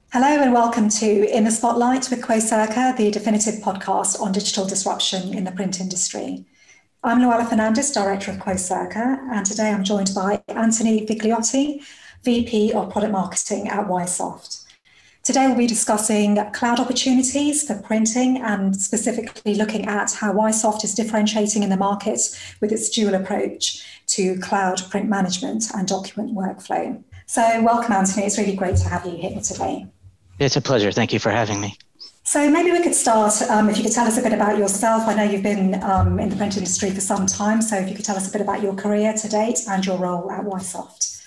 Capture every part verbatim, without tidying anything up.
Hello and welcome to In the Spotlight with Quocirca, the definitive podcast on digital disruption in the print industry. I'm Luella Fernandez, Director of Quocirca, and today I'm joined by Anthony Vigliotti, V P of Product Marketing at Ysoft. Today we'll be discussing cloud opportunities for printing and specifically looking at how Ysoft is differentiating in the market with its dual approach to cloud print management and document workflow. So welcome, Anthony. It's really great to have you here today. It's a pleasure. Thank you for having me. So maybe we could start, um, if you could tell us a bit about yourself. I know you've been um, in the print industry for some time, so if you could tell us a bit about your career to date and your role at Ysoft.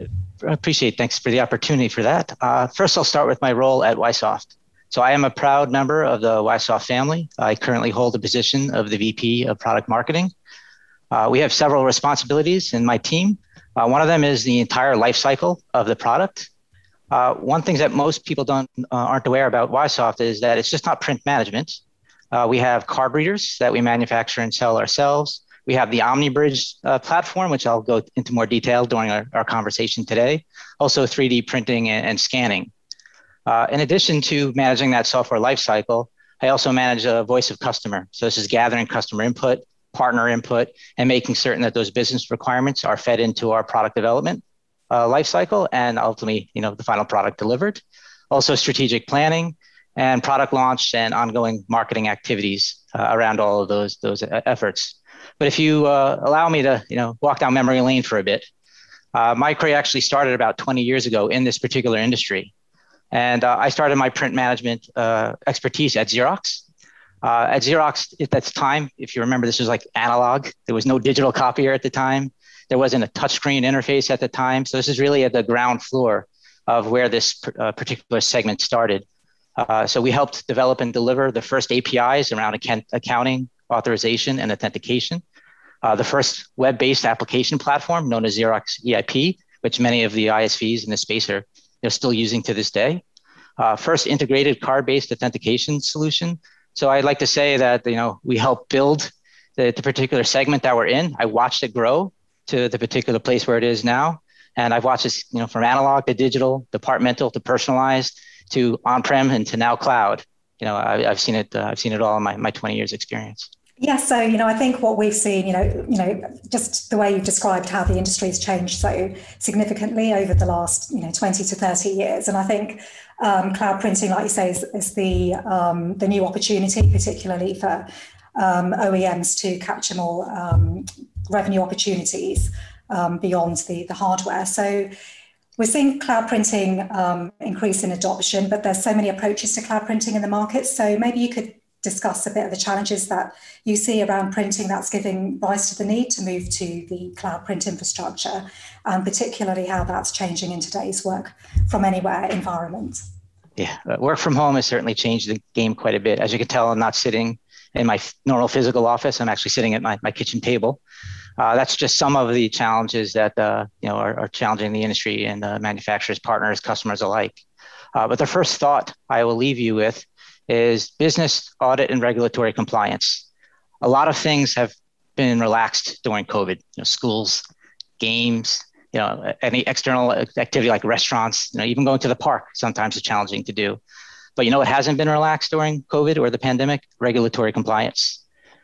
I appreciate, thanks for the opportunity for that. Uh, first, I'll start with my role at Ysoft. So I am a proud member of the Ysoft family. I currently hold the position of the V P of Product Marketing. Uh, we have several responsibilities in my team. Uh, one of them is the entire life cycle of the product. Uh, one thing that most people don't uh, aren't aware about Ysoft is that it's just not print management. Uh, we have card readers that we manufacture and sell ourselves. We have the OmniBridge uh, platform, which I'll go into more detail during our, our conversation today. Also three D printing and, and scanning. Uh, in addition to managing that software lifecycle, I also manage a voice of customer. So this is gathering customer input, partner input, and making certain that those business requirements are fed into our product development Uh, life cycle and ultimately, you know, the final product delivered. Also strategic planning and product launch and ongoing marketing activities uh, around all of those those efforts. But if you uh, allow me to, you know, walk down memory lane for a bit, uh, my career actually started about twenty years ago in this particular industry. And uh, I started my print management uh, expertise at Xerox. Uh, at Xerox at that time, if you remember, this was like analog. There was no digital copier at the time. There wasn't a touchscreen interface at the time. So this is really at the ground floor of where this uh, particular segment started. Uh, so we helped develop and deliver the first A P Is around account- accounting, authorization, and authentication. Uh, the first web-based application platform known as Xerox E I P, which many of the I S Vs in the space are you know, still using to this day. Uh, first integrated card-based authentication solution. So I'd like to say that you know we helped build the, the particular segment that we're in. I watched it grow to the particular place where it is now. And I've watched this, you know, from analog to digital, departmental to personalized, to on-prem and to now cloud. You know, I, I've seen it. Uh, I've seen it all in my, my twenty years experience. Yeah, so you know, I think what we've seen, you know, you know, just the way you've described how the industry has changed so significantly over the last, you know, twenty to thirty years, and I think um, cloud printing, like you say, is, is the um, the new opportunity, particularly for um, O E Ms to capture more um, revenue opportunities um, beyond the, the hardware. So we're seeing cloud printing um, increase in adoption, but there's so many approaches to cloud printing in the market. So maybe you could discuss a bit of the challenges that you see around printing that's giving rise to the need to move to the cloud print infrastructure, and particularly how that's changing in today's work from anywhere environment. Yeah, uh, work from home has certainly changed the game quite a bit. As you can tell, I'm not sitting in my normal physical office. I'm actually sitting at my, my kitchen table. Uh, that's just some of the challenges that uh, you know are, are challenging the industry and uh, manufacturers, partners, customers alike. Uh, but the first thought I will leave you with is business audit and regulatory compliance. A lot of things have been relaxed during COVID. You know, schools, games, you know, any external activity like restaurants. You know, even going to the park sometimes is challenging to do. But you know what hasn't been relaxed during COVID or the pandemic? Regulatory compliance.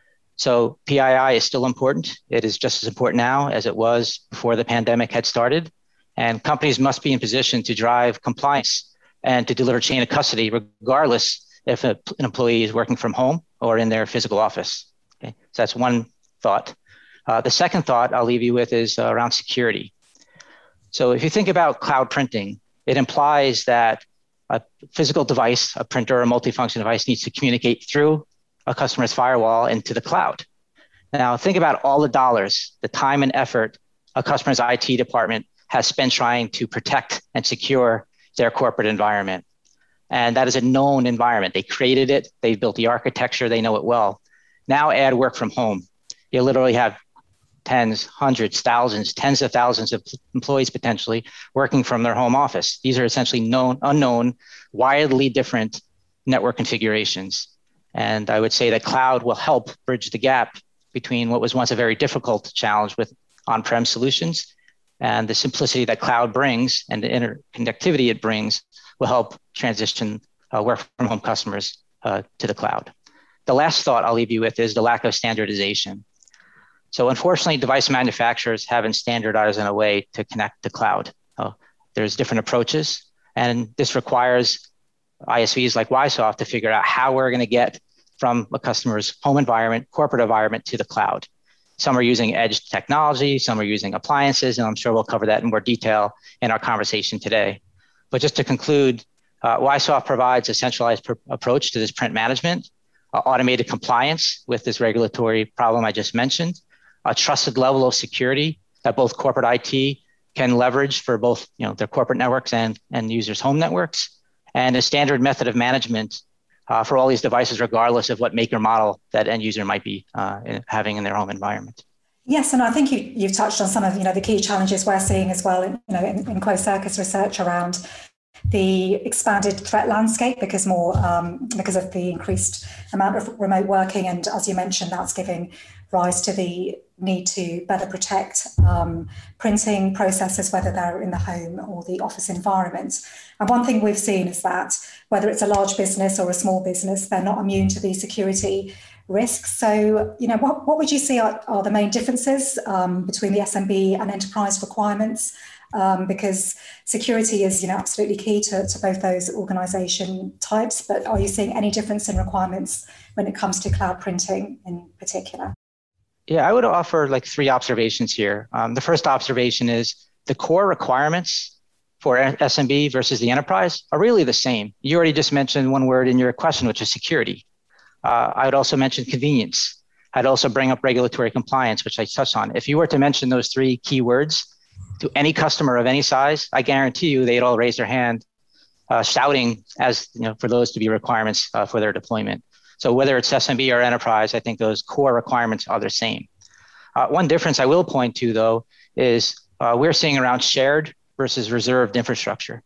So P I I is still important. It is just as important now as it was before the pandemic had started. And companies must be in position to drive compliance and to deliver chain of custody, regardless if a, an employee is working from home or in their physical office. Okay, so that's one thought. Uh, the second thought I'll leave you with is uh, around security. So if you think about cloud printing, it implies that a physical device, a printer or a multifunction device needs to communicate through a customer's firewall into the cloud. Now, think about all the dollars, the time and effort a customer's I T department has spent trying to protect and secure their corporate environment. And that is a known environment. They created it, they built the architecture, they know it well. Now add work from home. You literally have tens, hundreds, thousands, tens of thousands of employees potentially working from their home office. These are essentially known, unknown, wildly different network configurations. And I would say that cloud will help bridge the gap between what was once a very difficult challenge with on-prem solutions And the simplicity that cloud brings and the interconnectivity it brings will help transition uh, work from home customers uh, to the cloud. The last thought I'll leave you with is the lack of standardization. So unfortunately, device manufacturers haven't standardized in a way to connect to cloud. Uh, there's different approaches, and this requires I S Vs like Wysoft to figure out how we're going to get from a customer's home environment, corporate environment to the cloud. Some are using edge technology, some are using appliances, and I'm sure we'll cover that in more detail in our conversation today. But just to conclude, uh, Wysoft provides a centralized pr- approach to this print management, uh, automated compliance with this regulatory problem I just mentioned, a trusted level of security that both corporate I T can leverage for both you know, their corporate networks and, and users' home networks, and a standard method of management uh, for all these devices, regardless of what make or model that end user might be uh, in, having in their home environment. Yes, and I think you, you've touched on some of you know the key challenges we're seeing as well, in, you know, in, in closed circuits research around the expanded threat landscape because more um, because of the increased amount of remote working, and as you mentioned, that's giving rise to the need to better protect um, printing processes, whether they're in the home or the office environment. And one thing we've seen is that whether it's a large business or a small business, they're not immune to these security risks. So, you know, what, what would you see are, are the main differences um, between the S M B and enterprise requirements? Um, because security is, you know, absolutely key to, to both those organization types. But are you seeing any difference in requirements when it comes to cloud printing in particular? Yeah, I would offer like three observations here. Um, the first observation is the core requirements for S M B versus the enterprise are really the same. You already just mentioned one word in your question, which is security. Uh, I would also mention convenience. I'd also bring up regulatory compliance, which I touched on. If you were to mention those three key words to any customer of any size, I guarantee you they'd all raise their hand, uh, shouting as you know for those to be requirements uh, for their deployment. So whether it's S M B or enterprise, I think those core requirements are the same. Uh, one difference I will point to, though, is uh, we're seeing around shared versus reserved infrastructure.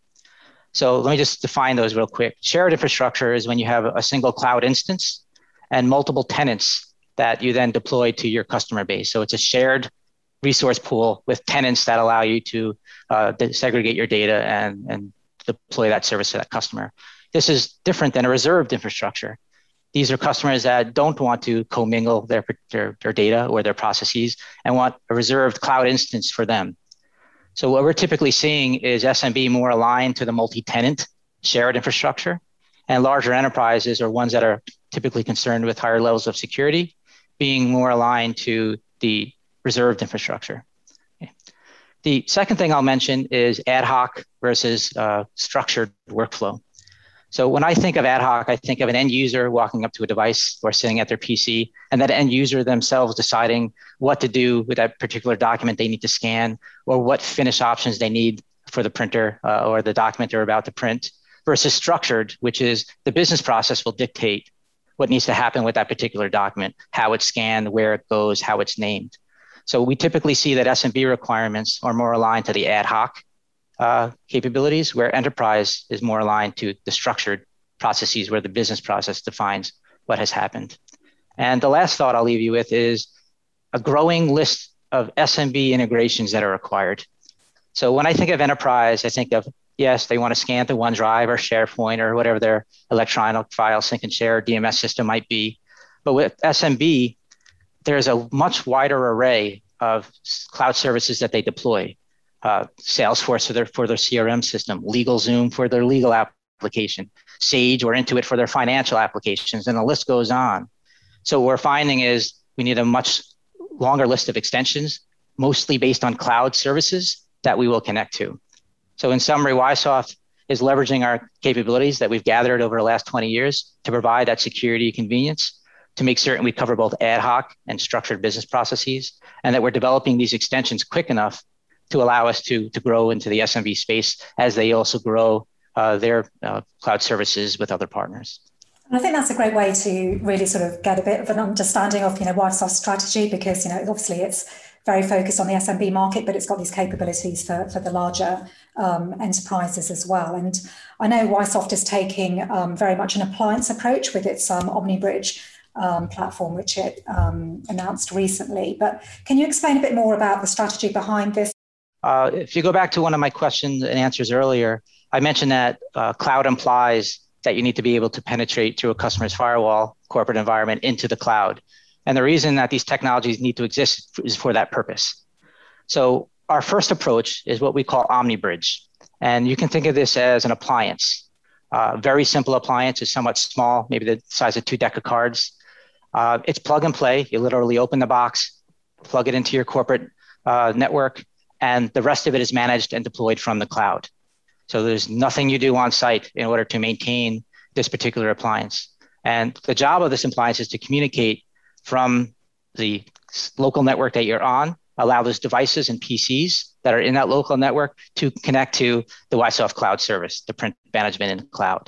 So let me just define those real quick. Shared infrastructure is when you have a single cloud instance and multiple tenants that you then deploy to your customer base. So it's a shared resource pool with tenants that allow you to uh, segregate your data and, and deploy that service to that customer. This is different than a reserved infrastructure. These are customers that don't want to commingle their, their, their data or their processes and want a reserved cloud instance for them. So what we're typically seeing is S M B more aligned to the multi-tenant shared infrastructure, and larger enterprises or ones that are typically concerned with higher levels of security being more aligned to the reserved infrastructure. Okay. The second thing I'll mention is ad hoc versus uh, structured workflow. So when I think of ad hoc, I think of an end user walking up to a device or sitting at their P C, and that end user themselves deciding what to do with that particular document they need to scan, or what finish options they need for the printer uh, or the document they're about to print, versus structured, which is the business process will dictate what needs to happen with that particular document, how it's scanned, where it goes, how it's named. So we typically see that S M B requirements are more aligned to the ad hoc Uh, capabilities, where enterprise is more aligned to the structured processes where the business process defines what has happened. And the last thought I'll leave you with is a growing list of S M B integrations that are required. So when I think of enterprise, I think of, yes, they want to scan to OneDrive or SharePoint or whatever their electronic file sync and share D M S system might be. But with S M B, there's a much wider array of cloud services that they deploy. Uh, Salesforce for their for their C R M system, LegalZoom for their legal application, Sage or Intuit for their financial applications, and the list goes on. So what we're finding is we need a much longer list of extensions, mostly based on cloud services that we will connect to. So in summary, Wysoft is leveraging our capabilities that we've gathered over the last twenty years to provide that security convenience, to make certain we cover both ad hoc and structured business processes, and that we're developing these extensions quick enough to allow us to, to grow into the S M B space as they also grow uh, their uh, cloud services with other partners. And I think that's a great way to really sort of get a bit of an understanding of, you know, Wysoft's strategy, because, you know, obviously it's very focused on the S M B market, but it's got these capabilities for, for the larger um, enterprises as well. And I know Wysoft is taking um, very much an appliance approach with its um, OmniBridge um, platform, which it um, announced recently. But can you explain a bit more about the strategy behind this? Uh, if you go back to one of my questions and answers earlier, I mentioned that uh, cloud implies that you need to be able to penetrate through a customer's firewall, corporate environment into the cloud. And the reason that these technologies need to exist is for that purpose. So our first approach is what we call OmniBridge. And you can think of this as an appliance. Uh, very simple appliance, is somewhat small, maybe the size of two deck of cards. Uh, it's plug and play. You literally open the box, plug it into your corporate uh, network, and the rest of it is managed and deployed from the cloud. So there's nothing you do on site in order to maintain this particular appliance. And the job of this appliance is to communicate from the local network that you're on, allow those devices and P Cs that are in that local network to connect to the Wysoft cloud service, the print management in the cloud.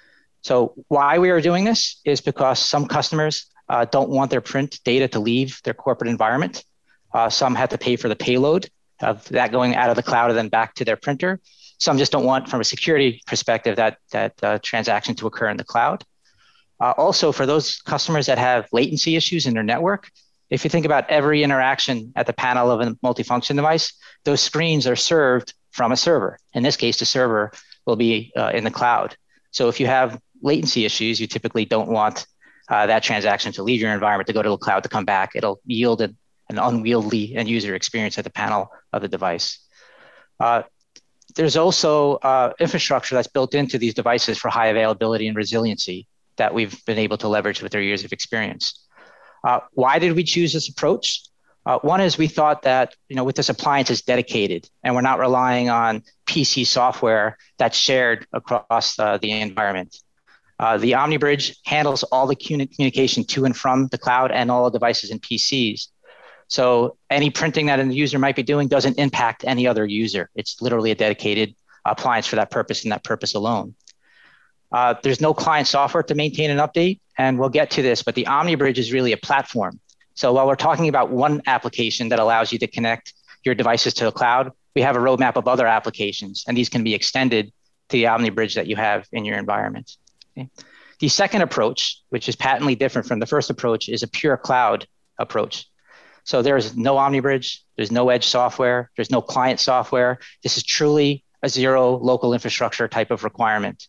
So why we are doing this is because some customers uh, don't want their print data to leave their corporate environment. Uh, some have to pay for the payload of that going out of the cloud and then back to their printer. Some just don't want, from a security perspective, that, that uh, transaction to occur in the cloud. Uh, also, for those customers that have latency issues in their network, if you think about every interaction at the panel of a multifunction device, those screens are served from a server. In this case, the server will be uh, in the cloud. So if you have latency issues, you typically don't want uh, that transaction to leave your environment, to go to the cloud, to come back. It'll yield an, an unwieldy end user experience at the panel of the device. Uh, there's also uh, infrastructure that's built into these devices for high availability and resiliency that we've been able to leverage with our years of experience. Uh, why did we choose this approach? Uh, one is we thought that, you know, with this appliance is dedicated and we're not relying on P C software that's shared across uh, the environment. Uh, the OmniBridge handles all the communication to and from the cloud and all the devices and P Cs. So any printing that a user might be doing doesn't impact any other user. It's literally a dedicated appliance for that purpose and that purpose alone. Uh, there's no client software to maintain and update, and we'll get to this, but the OmniBridge is really a platform. So while we're talking about one application that allows you to connect your devices to the cloud, we have a roadmap of other applications, and these can be extended to the OmniBridge that you have in your environment. Okay. The second approach, which is patently different from the first approach, is a pure cloud approach. So there's no OmniBridge, there's no edge software, there's no client software. This is truly a zero local infrastructure type of requirement.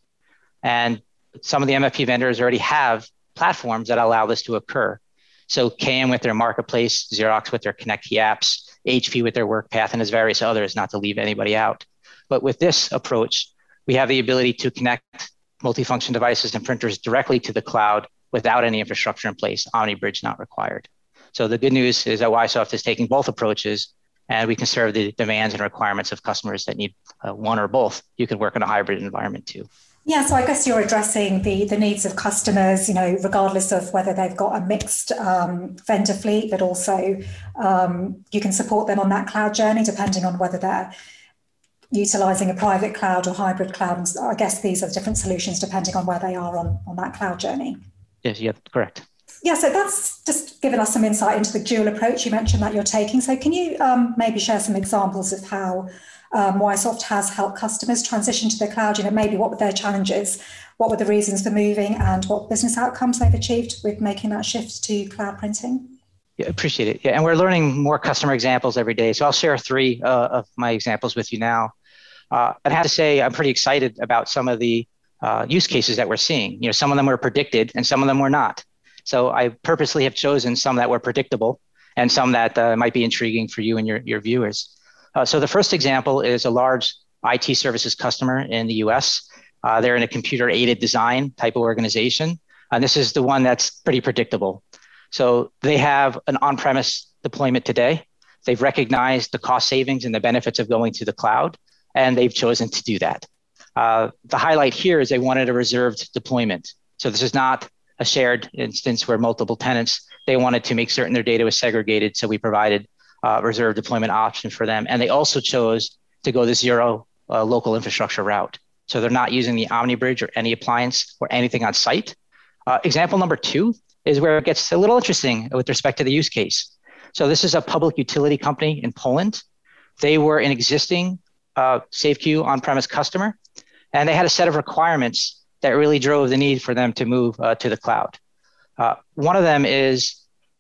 And some of the M F P vendors already have platforms that allow this to occur. So K M with their marketplace, Xerox with their Connect Key apps, H P with their WorkPath, and there's various others, not to leave anybody out. But with this approach, we have the ability to connect multifunction devices and printers directly to the cloud without any infrastructure in place, OmniBridge not required. So the good news is that Wysoft is taking both approaches, and we can serve the demands and requirements of customers that need uh, one or both. You can work in a hybrid environment too. Yeah, so I guess you're addressing the, the needs of customers, you know, regardless of whether they've got a mixed um, vendor fleet, but also um, you can support them on that cloud journey depending on whether they're utilizing a private cloud or hybrid cloud. And I guess these are different solutions depending on where they are on, on that cloud journey. Yes, yeah, correct. Yeah, so that's just given us some insight into the dual approach you mentioned that you're taking. So can you um, maybe share some examples of how Um, Wysoft has helped customers transition to the cloud? You know, maybe what were their challenges, what were the reasons for moving, and what business outcomes they've achieved with making that shift to cloud printing? Yeah, appreciate it. Yeah, and we're learning more customer examples every day. So I'll share three uh, of my examples with you now. Uh, I have to say I'm pretty excited about some of the uh, use cases that we're seeing. You know, some of them were predicted and some of them were not. So I purposely have chosen some that were predictable and some that uh, might be intriguing for you and your, your viewers. Uh, so the first example is a large I T services customer in the U S. Uh, they're in a computer-aided design type of organization. And this is the one that's pretty predictable. So they have an on-premise deployment today. They've recognized the cost savings and the benefits of going to the cloud, and they've chosen to do that. Uh, the highlight here is they wanted a reserved deployment. So this is not a shared instance where multiple tenants. They wanted to make certain their data was segregated, so we provided Uh, reserve deployment option for them. And they also chose to go the zero uh, local infrastructure route. So they're not using the OmniBridge or any appliance or anything on site. Uh, example number two is where it gets a little interesting with respect to the use case. So this is a public utility company in Poland. They were an existing uh, SafeQ on-premise customer, and they had a set of requirements that really drove the need for them to move uh, to the cloud. Uh, one of them is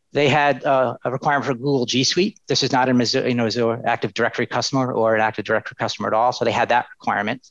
They had uh, a requirement for Google G Suite. This is not a Mozilla, you know, Mozilla Active Directory customer or an Active Directory customer at all. So they had that requirement.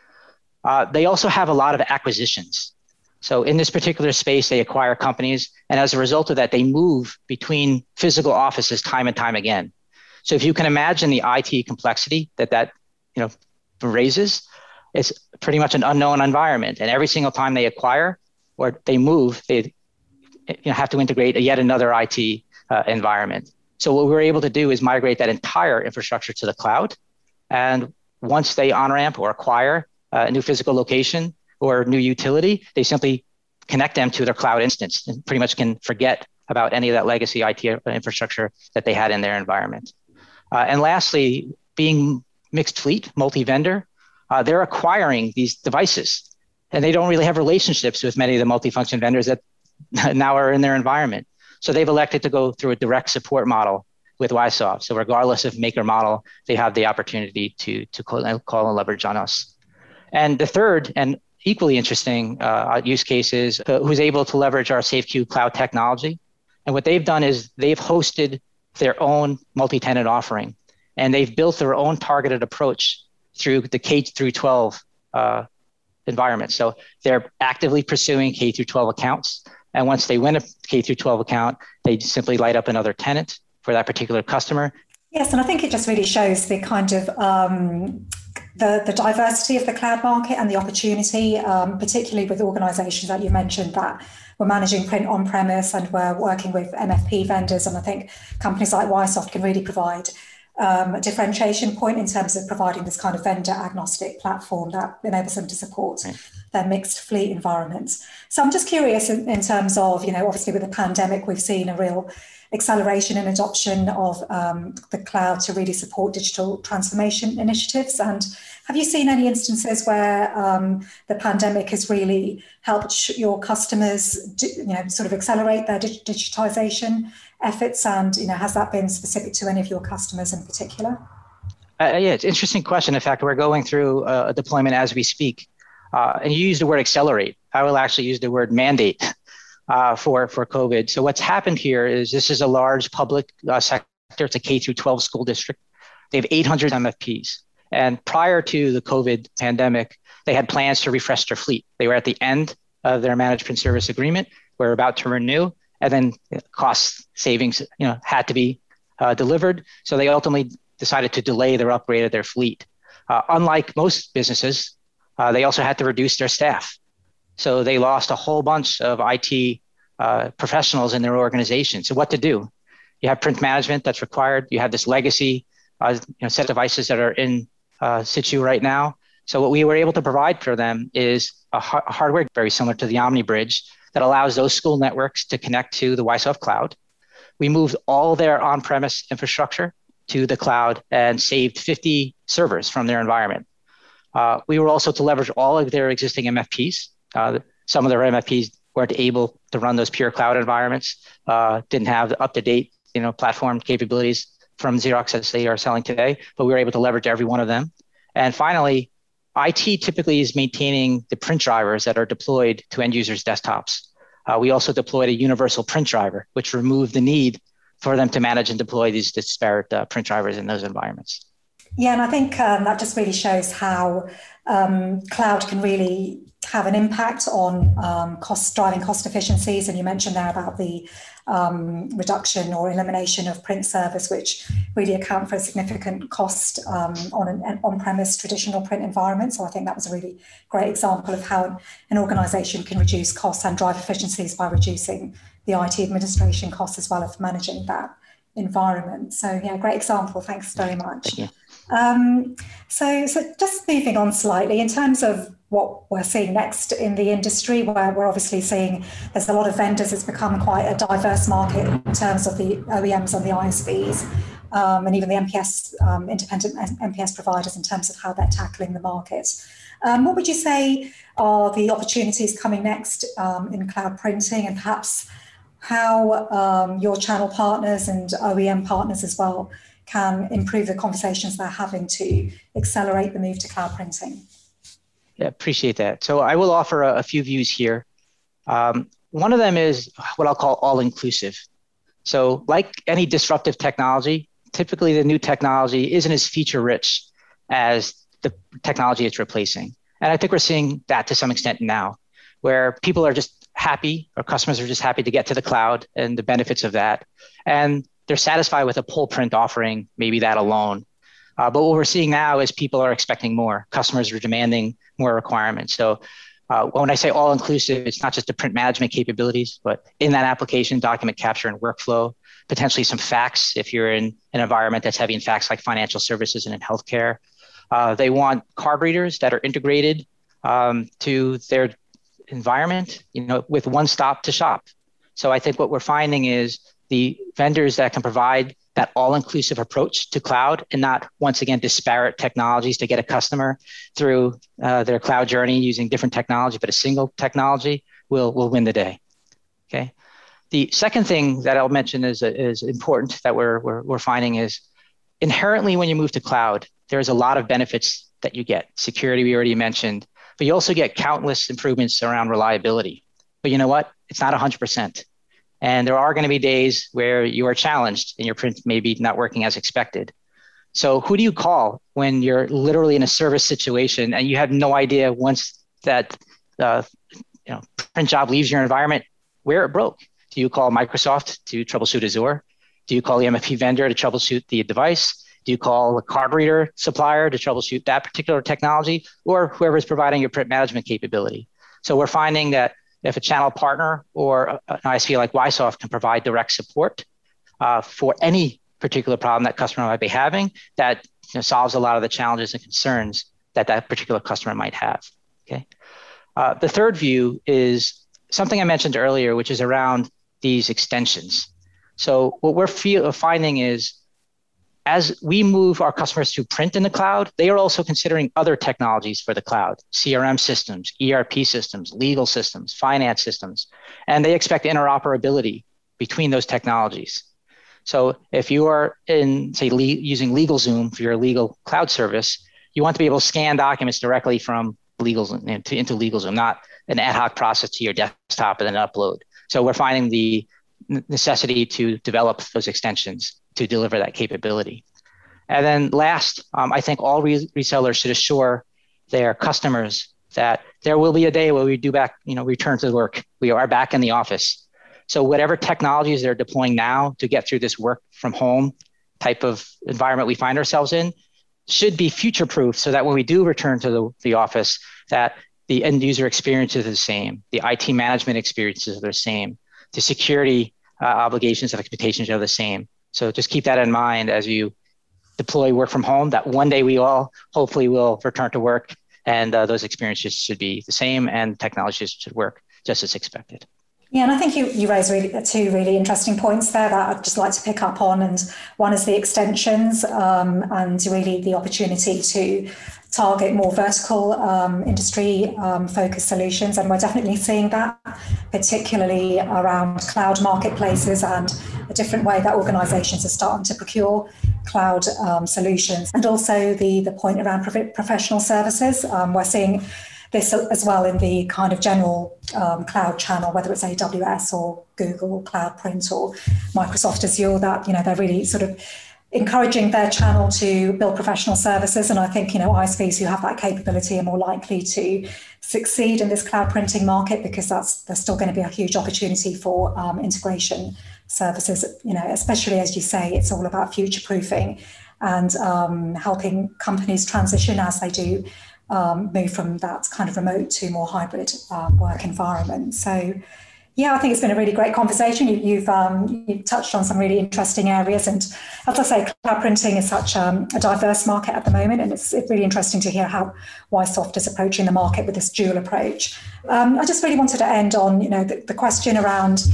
Uh, they also have a lot of acquisitions. So in this particular space, they acquire companies. And as a result of that, they move between physical offices time and time again. So if you can imagine the I T complexity that that you know, raises, it's pretty much an unknown environment. And every single time they acquire or they move, they you know, have to integrate yet another I T uh, environment. So what we were able to do is migrate that entire infrastructure to the cloud. And once they on-ramp or acquire a new physical location or new utility, they simply connect them to their cloud instance and pretty much can forget about any of that legacy I T infrastructure that they had in their environment. Uh, and lastly, being mixed fleet, multi-vendor, uh, they're acquiring these devices and they don't really have relationships with many of the multifunction vendors that now are in their environment. So they've elected to go through a direct support model with Wysoft. So regardless of maker model, they have the opportunity to, to call, call and leverage on us. And the third and equally interesting uh, use case is uh, who's able to leverage our SafeQ cloud technology. And what they've done is they've hosted their own multi-tenant offering, and they've built their own targeted approach through the K through twelve uh, environment. So they're actively pursuing K through twelve accounts. And once they win a K through twelve account, they simply light up another tenant for that particular customer. Yes, and I think it just really shows the kind of um, the, the diversity of the cloud market and the opportunity, um, particularly with organizations that you mentioned that we're managing print on-premise and we're working with M F P vendors. And I think companies like Wysoft can really provide um, a differentiation point in terms of providing this kind of vendor agnostic platform that enables them to support right. their mixed fleet environments. So I'm just curious in, in terms of, you know, obviously with the pandemic, we've seen a real acceleration in adoption of um, the cloud to really support digital transformation initiatives. And have you seen any instances where um, the pandemic has really helped your customers, do, you know, sort of accelerate their dig- digitization efforts? And, you know, has that been specific to any of your customers in particular? Uh, yeah, it's an interesting question. In fact, we're going through a deployment as we speak. Uh, and you use the word accelerate. I will actually use the word mandate. Uh, for, for COVID. So what's happened here is this is a large public uh, sector. It's a K through twelve school district. They have eight hundred M F Ps. And prior to the COVID pandemic, they had plans to refresh their fleet. They were at the end of their management service agreement. We're about to renew, and then cost savings you know, had to be uh, delivered. So they ultimately decided to delay their upgrade of their fleet. Uh, unlike most businesses, uh, they also had to reduce their staff. So they lost a whole bunch of I T uh, professionals in their organization. So what to do? You have print management that's required. You have this legacy uh, you know, set of devices that are in uh, situ right now. So what we were able to provide for them is a, ha- a hardware very similar to the OmniBridge that allows those school networks to connect to the Wysoft cloud. We moved all their on-premise infrastructure to the cloud and saved fifty servers from their environment. Uh, we were also to leverage all of their existing M F Ps. Uh, some of their M F Ps weren't able to run those pure cloud environments, uh, didn't have the up-to-date you know, platform capabilities from Xerox as they are selling today, but we were able to leverage every one of them. And finally, I T typically is maintaining the print drivers that are deployed to end users' desktops. Uh, we also deployed a universal print driver, which removed the need for them to manage and deploy these disparate uh, print drivers in those environments. Yeah, and I think um, that just really shows how um, cloud can really have an impact on um, cost, driving cost efficiencies. And you mentioned there about the um, reduction or elimination of print servers, which really account for a significant cost um, on an on-premise traditional print environment. So I think that was a really great example of how an organization can reduce costs and drive efficiencies by reducing the I T administration costs as well as managing that environment. So yeah, great example. Thanks very much. Thank you. Um, so, so just moving on slightly in terms of what we're seeing next in the industry, where we're obviously seeing there's a lot of vendors. It's become quite a diverse market in terms of the O E Ms and the I S Vs, um, and even the M P S, um, independent M P S providers in terms of how they're tackling the market. Um, what would you say are the opportunities coming next um, in cloud printing, and perhaps how um, your channel partners and O E M partners as well can improve the conversations they're having to accelerate the move to cloud printing? Yeah, appreciate that. So I will offer a, a few views here. Um, one of them is what I'll call all-inclusive. So like any disruptive technology, typically the new technology isn't as feature rich as the technology it's replacing. And I think we're seeing that to some extent now, where people are just happy, or customers are just happy to get to the cloud and the benefits of that. And they're satisfied with a pull print offering, maybe that alone. Uh, but what we're seeing now is people are expecting more. Customers are demanding more requirements. So uh, when I say all inclusive, it's not just the print management capabilities, but in that application, document capture and workflow, potentially some facts if you're in an environment that's heavy in facts like financial services and in healthcare. Uh, they want card readers that are integrated um, to their environment, you know, with one stop to shop. So I think what we're finding is the vendors that can provide that all-inclusive approach to cloud and not, once again, disparate technologies to get a customer through uh, their cloud journey using different technology, but a single technology will, will win the day, okay? The second thing that I'll mention is, is important that we're, we're, we're finding is inherently when you move to cloud, there's a lot of benefits that you get. Security, we already mentioned, but you also get countless improvements around reliability. But you know what? It's not one hundred percent. And there are going to be days where you are challenged and your print may be not working as expected. So who do you call when you're literally in a service situation and you have no idea once that uh, you know, print job leaves your environment where it broke? Do you call Microsoft to troubleshoot Azure? Do you call the M F P vendor to troubleshoot the device? Do you call a card reader supplier to troubleshoot that particular technology, or whoever is providing your print management capability? So we're finding that if a channel partner or an I S V like Wysoft can provide direct support uh, for any particular problem that customer might be having, that you know, solves a lot of the challenges and concerns that that particular customer might have, okay? Uh, the third view is something I mentioned earlier, which is around these extensions. So what we're feel, finding is as we move our customers to print in the cloud, they are also considering other technologies for the cloud, C R M systems, E R P systems, legal systems, finance systems, and they expect interoperability between those technologies. So if you are in, say, le- using LegalZoom for your legal cloud service, you want to be able to scan documents directly from LegalZoom into, into LegalZoom, not an ad hoc process to your desktop and then upload. So we're finding the necessity to develop those extensions to deliver that capability. And then last, um, I think all re- resellers should assure their customers that there will be a day where we do back, you know, return to work. We are back in the office. So whatever technologies they're deploying now to get through this work from home type of environment we find ourselves in should be future-proof so that when we do return to the, the office, that the end user experience is the same, the I T management experiences are the same, the security uh, obligations and expectations are the same. So just keep that in mind as you deploy work from home, that one day we all hopefully will return to work and uh, those experiences should be the same and technologies should work just as expected. Yeah, and I think you, you raised really two really interesting points there that I'd just like to pick up on. And one is the extensions um, and really the opportunity to target more vertical um, industry um, focused solutions. And we're definitely seeing that, particularly around cloud marketplaces and a different way that organizations are starting to procure cloud um, solutions. And also the, the point around prof- professional services. Um, we're seeing this as well in the kind of general um, cloud channel, whether it's A W S or Google Cloud Print or Microsoft Azure, that, you know, they're really sort of encouraging their channel to build professional services. And I think, you know, I S Vs who have that capability are more likely to succeed in this cloud printing market because that's there's still going to be a huge opportunity for um, integration services, you know, especially as you say, it's all about future-proofing and um, helping companies transition as they do Um, move from that kind of remote to more hybrid uh, work environment. So, yeah, I think it's been a really great conversation. You, you've um, you've touched on some really interesting areas, and as I say, cloud printing is such um, a diverse market at the moment, and it's, it's really interesting to hear how Wysoft is approaching the market with this dual approach. Um, I just really wanted to end on, you know, the, the question around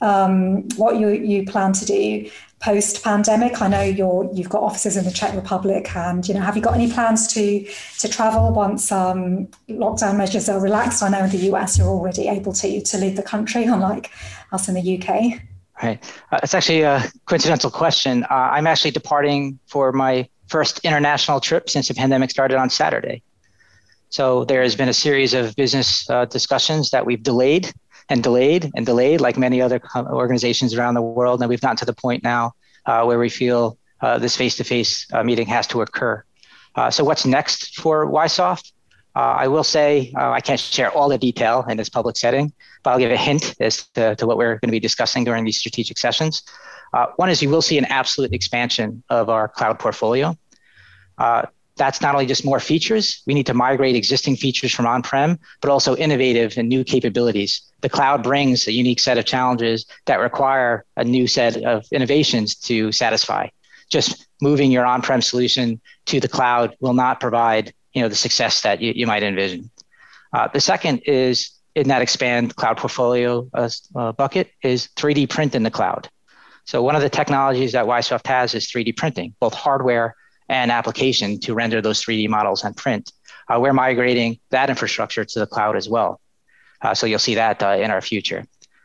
um, what you you plan to do post-pandemic. I know you're you've got offices in the Czech Republic, and, you know, have you got any plans to to travel once um, lockdown measures are relaxed? I know in the U S you're already able to to leave the country, unlike us in the U K. Right. Uh, it's actually a coincidental question. Uh, I'm actually departing for my first international trip since the pandemic started on Saturday. So there has been a series of business uh, discussions that we've delayed and delayed and delayed like many other organizations around the world. And we've gotten to the point now uh, where we feel uh, this face-to-face uh, meeting has to occur. Uh, so what's next for Wysoft? Uh, I will say, uh, I can't share all the detail in this public setting, but I'll give a hint as to, to what we're going to be discussing during these strategic sessions. Uh, one is you will see an absolute expansion of our cloud portfolio. Uh, that's not only just more features, we need to migrate existing features from on-prem, but also innovative and new capabilities. The cloud brings a unique set of challenges that require a new set of innovations to satisfy. Just moving your on-prem solution to the cloud will not provide, you know, the success that you, you might envision. Uh, the second is in that expand cloud portfolio uh, uh, bucket is three D print in the cloud. So one of the technologies that Wysoft has is three D printing, both hardware and application to render those three D models and print. Uh, we're migrating that infrastructure to the cloud as well. Uh, so you'll see that uh, in our future.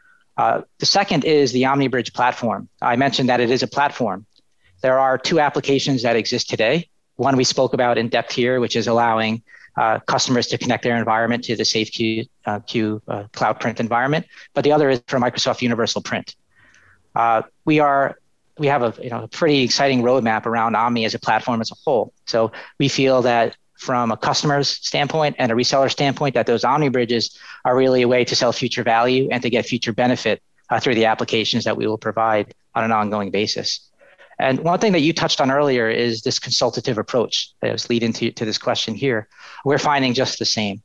Uh, the second is the OmniBridge platform. I mentioned that it is a platform. There are two applications that exist today. One we spoke about in depth here, which is allowing uh, customers to connect their environment to the SafeQ uh, Q, uh, Cloud Print environment. But the other is for Microsoft Universal Print. Uh, we are we have a, you know, a pretty exciting roadmap around Omni as a platform as a whole. So we feel that from a customer's standpoint and a reseller standpoint, that those Omni bridges are really a way to sell future value and to get future benefit uh, through the applications that we will provide on an ongoing basis. And one thing that you touched on earlier is this consultative approach that was leading to, to this question here. We're finding just the same.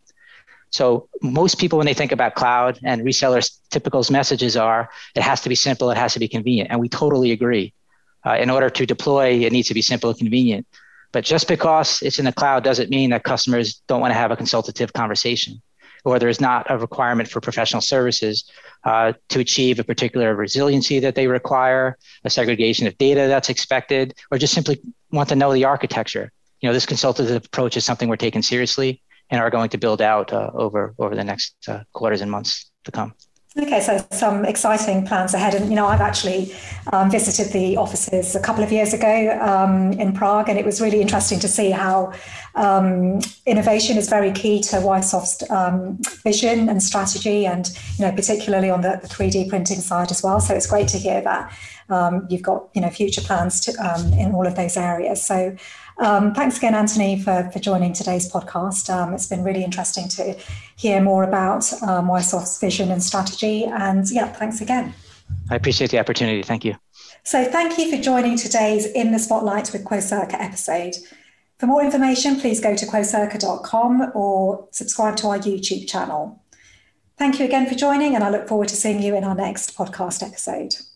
So most people, when they think about cloud and resellers, typical messages are, it has to be simple, it has to be convenient. And we totally agree. Uh, in order to deploy, it needs to be simple and convenient. But just because it's in the cloud doesn't mean that customers don't want to have a consultative conversation, or there's not a requirement for professional services uh, to achieve a particular resiliency that they require, a segregation of data that's expected, or just simply want to know the architecture. You know, this consultative approach is something we're taking seriously and are going to build out uh, over, over the next uh, quarters and months to come. Okay, so some exciting plans ahead. And, you know, I've actually um, visited the offices a couple of years ago um, in Prague, and it was really interesting to see how um, innovation is very key to Wysoft's um, vision and strategy, and, you know, particularly on the, the three D printing side as well. So it's great to hear that um, you've got, you know, future plans to, um, in all of those areas. So Um, thanks again, Anthony, for, for joining today's podcast. Um, it's been really interesting to hear more about um, Wysoft's vision and strategy. And yeah, thanks again. I appreciate the opportunity. Thank you. So thank you for joining today's In the Spotlight with Quocirca episode. For more information, please go to quocirca dot com or subscribe to our YouTube channel. Thank you again for joining, and I look forward to seeing you in our next podcast episode.